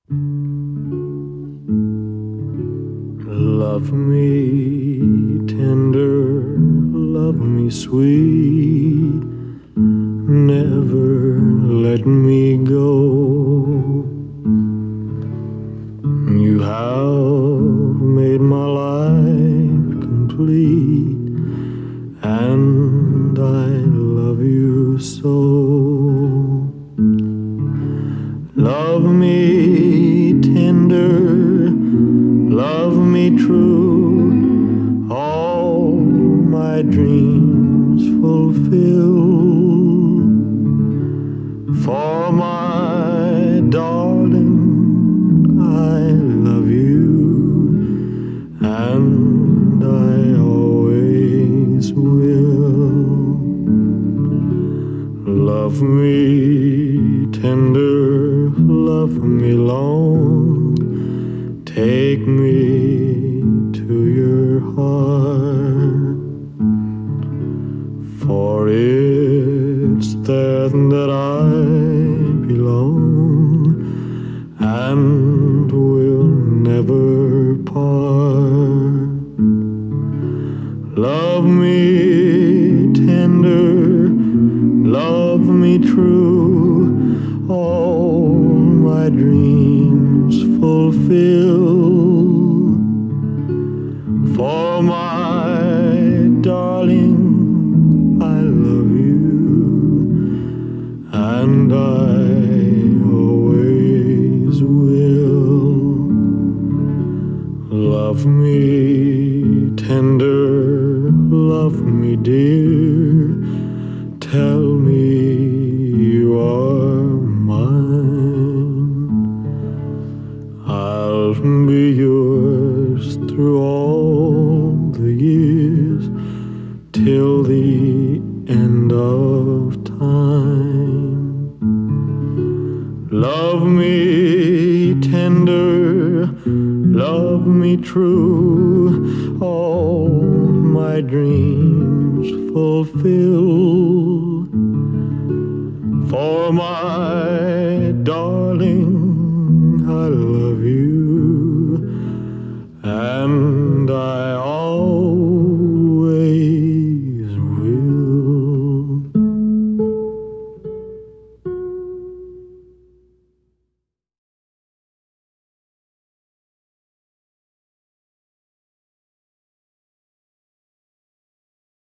Love me tender, love me sweet, never let me go. You have made my life complete, and I love you so. Love me tender, love me true, all my dreams fulfill. For my darling, I love you, and I always will. Love me tender, love me long, take me to your heart, for it's there that I belong and will never part. Love me tender, love me true, all my dreams fulfill. For my darling, I love you, and I always will. Love me tender, love me dear, tell me you are mine. I'll be yours through all the years, till the end of time. Love me tender, love me true, all my dreams fulfill. For my darling, I love